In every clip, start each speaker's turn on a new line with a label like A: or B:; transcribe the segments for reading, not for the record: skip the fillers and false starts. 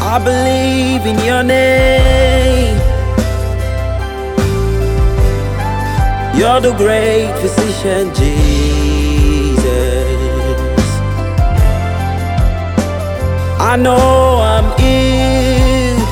A: I believe in your name. You're the great physician, Jesus. I know I'm ill.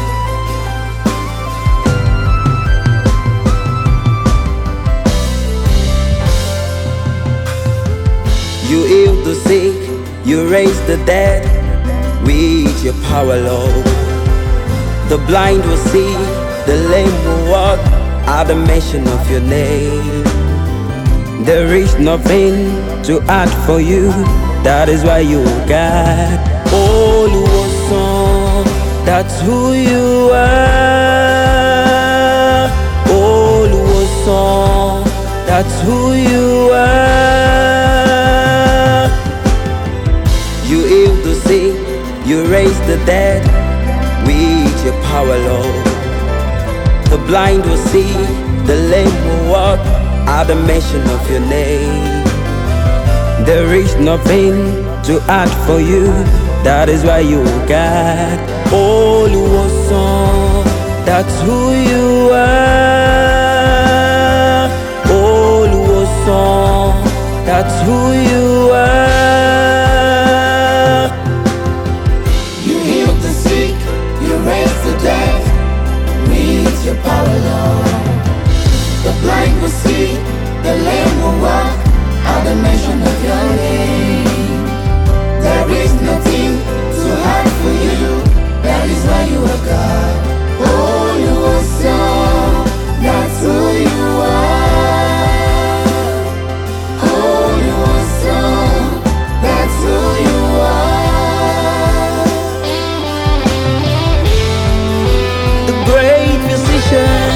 A: You healed the sick, you raised the dead with your power, Lord. The blind will see, the lame will walk at the mention of your name. There is nothing too hard for you, that is why you are God. Oluwasan, that's who you are. Oluwasan, that's who you are. You heal the sick, you raise the dead with your power, Lord. The blind will see, the lame will walk at the mention of your name. There is nothing too hard for you, that is why you are God. Oluwasan, that's who you are. Oluwasan, that's who you are.
B: You healed the sick, you raised the dead with your power, Lord. The blind will see, the lame will walk at the mention of your name. There is nothing too hard for you, that is why you are God. Oh, you are so, that's who you are. Oh, you are so, that's who you are.
A: The great physician.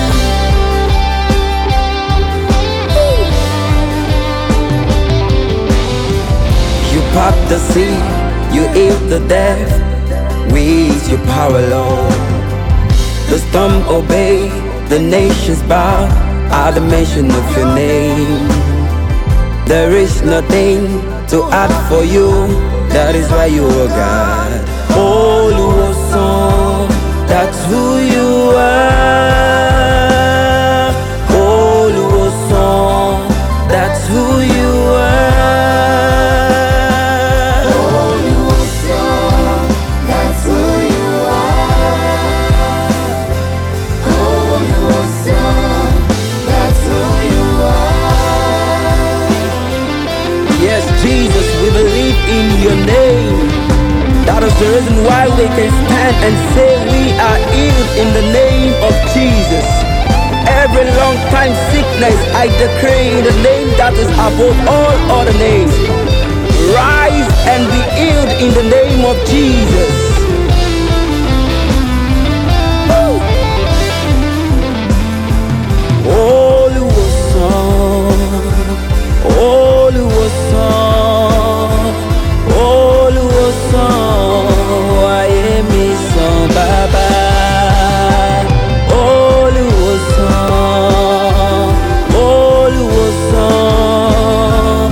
A: You part the sea, you heal the deaf with your power, Lord. The storm obey, the nations bow at the mention of your name. There is nothing too hard for you, that is why you are God. Oluwasan, that's who you are. Oluwasan, that's who you are. Yes, Jesus, we believe in your name. That is the reason why we can stand and say we are healed in the name of Jesus. Every long time sickness, I decree in the name that is above all other names. Rise and be healed in the name of Jesus. Oluwasan, Oluwasan, wáyé mi sàn bàbá. Oluwasan, Oluwasan,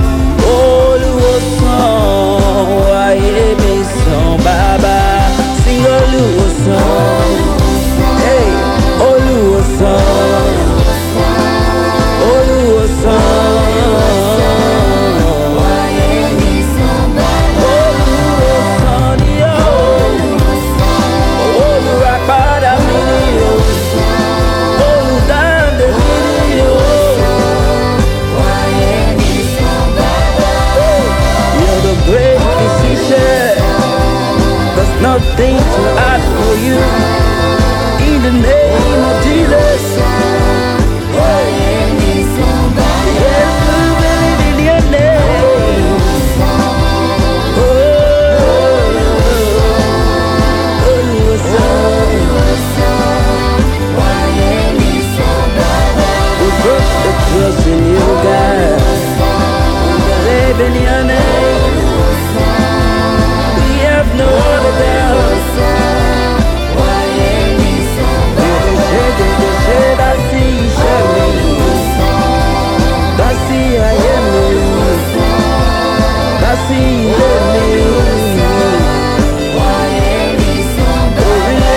A: Oluwasan, wáyé mi sàn bàbá. Sing Oluwasan, hey, Oluwasan, Oluwasan. Nothing too hard for you, in the name of Jesus. Yes, we believe in your name. We put the trust in you, God. We believe in your name. We have no other doubt. That's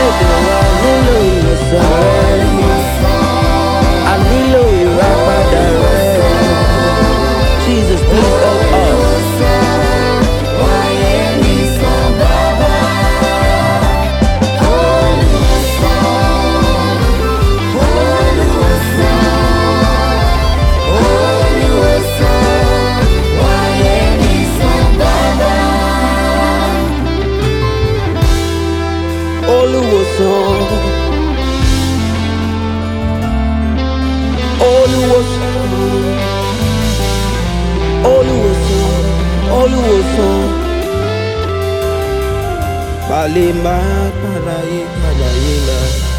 A: Oluwosan, Oluwosan, Oluwosan, Oluwosan. Balima kalaye kalayela,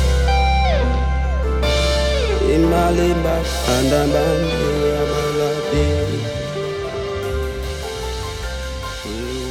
A: imalimba andambande abalade.